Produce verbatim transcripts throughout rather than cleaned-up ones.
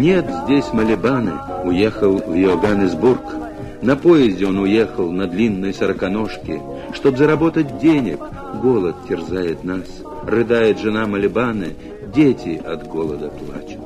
Нет здесь Малибаны, уехал в Йоганнесбург. На поезде он уехал на длинной сороконожке. Чтоб заработать денег, голод терзает нас. Рыдает жена Малибаны, дети от голода плачут.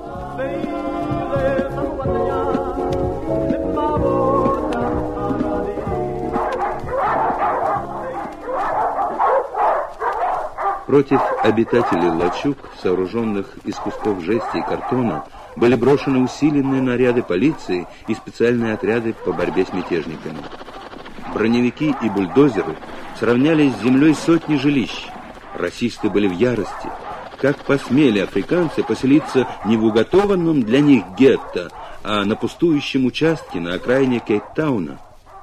Против обитателей лачуг, сооруженных из кусков жести и картона, были брошены усиленные наряды полиции и специальные отряды по борьбе с мятежниками. Броневики и бульдозеры сравняли с землей сотни жилищ. Расисты были в ярости. Как посмели африканцы поселиться не в уготованном для них гетто, а на пустующем участке на окраине Кейптауна?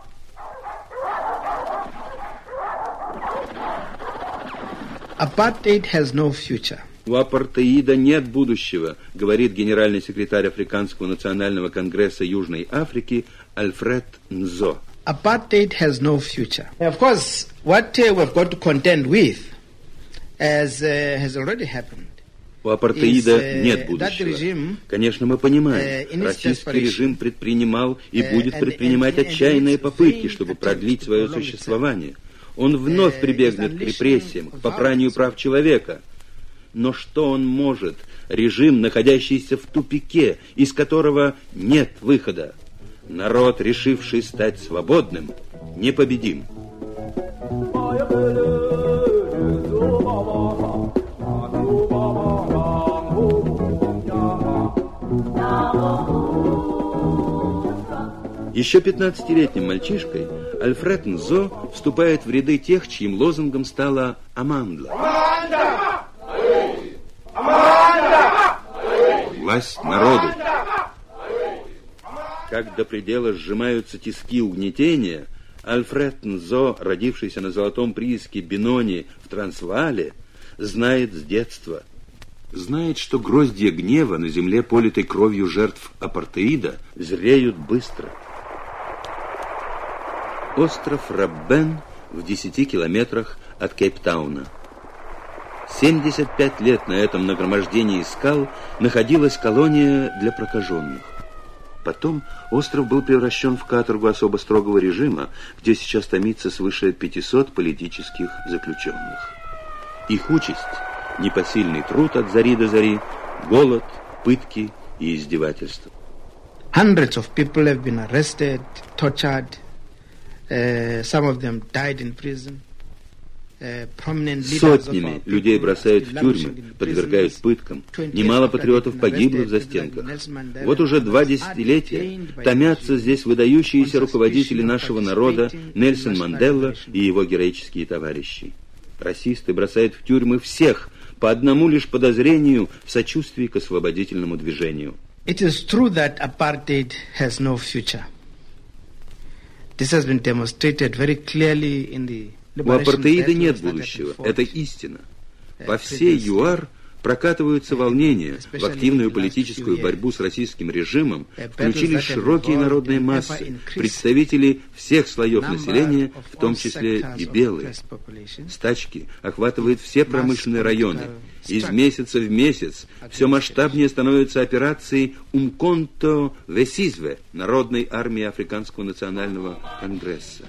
Apartheid has no future. У апартеида нет будущего, говорит генеральный секретарь Африканского национального конгресса Южной Африки Альфред Нзо. Apartheid has no future. Of course, what uh, we've got to contend with, as uh, has already happened, у апартеида нет будущего. Конечно, мы понимаем, российский режим предпринимал и будет предпринимать отчаянные попытки, чтобы продлить свое существование. Он вновь прибегнет к репрессиям, к попранию прав человека. Но что он может, режим, находящийся в тупике, из которого нет выхода? Народ, решивший стать свободным, непобедим. Еще пятнадцатилетним мальчишкой Альфред Нзо вступает в ряды тех, чьим лозунгом стала «Амандла». Власть народу. Как до предела сжимаются тиски угнетения, Альфред Нзо, родившийся на золотом прииске Бенони в Трансваале, знает с детства. Знает, что гроздья гнева на земле, политой кровью жертв апартеида, зреют быстро. Остров Раббен в десяти километрах от Кейптауна. семьдесят пять лет на этом нагромождении скал находилась колония для прокаженных. Потом остров был превращен в каторгу особо строгого режима, где сейчас томится свыше пятисот политических заключенных. Их участь – непосильный труд от зари до зари, голод, пытки и издевательства. Hundreds of people have been arrested, tortured. Uh, some of them died in prison. Сотнями людей бросают в тюрьмы, подвергают пыткам. Немало патриотов погибло в застенках. Вот уже два десятилетия томятся здесь выдающиеся руководители нашего народа Нельсон Мандела и его героические товарищи. Расисты бросают в тюрьмы всех по одному лишь подозрению в сочувствии к освободительному движению. It is true that apartheid has no future. This has been demonstrated very clearly in the У апартеида нет будущего. Это истина. По всей ЮАР прокатываются волнения. В активную политическую борьбу с российским режимом включились широкие народные массы, представители всех слоев населения, в том числе и белые. Стачки охватывают все промышленные районы. Из месяца в месяц все масштабнее становятся операции «Умконто Весизве» Народной армии Африканского национального конгресса.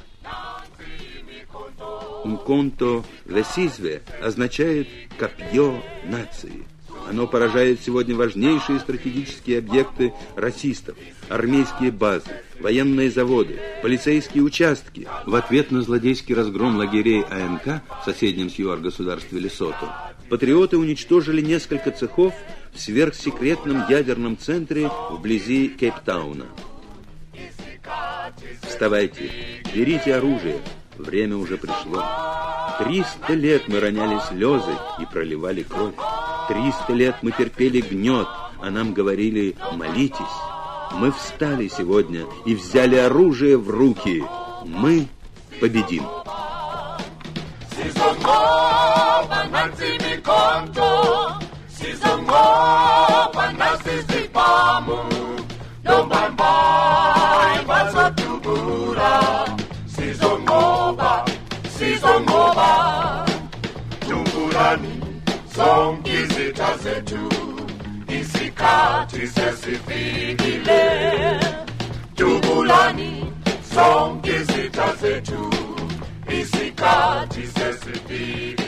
«Умконто Весизве» означает «копье нации». Оно поражает сегодня важнейшие стратегические объекты расистов, армейские базы, военные заводы, полицейские участки. В ответ на злодейский разгром лагерей АНК в соседнем с ЮАР государстве Лесото патриоты уничтожили несколько цехов в сверхсекретном ядерном центре вблизи Кейптауна. Вставайте, берите оружие. Время уже пришло. Триста лет мы роняли слезы и проливали кровь. Триста лет мы терпели гнет, а нам говорили «молитесь». Мы встали сегодня и взяли оружие в руки. Мы победим. Sizongoba, sizongoba, Tumburani, songizita zetu, isikhathi sesifikile, dubulani sonke izitha zethu, isikhathi sesifikile.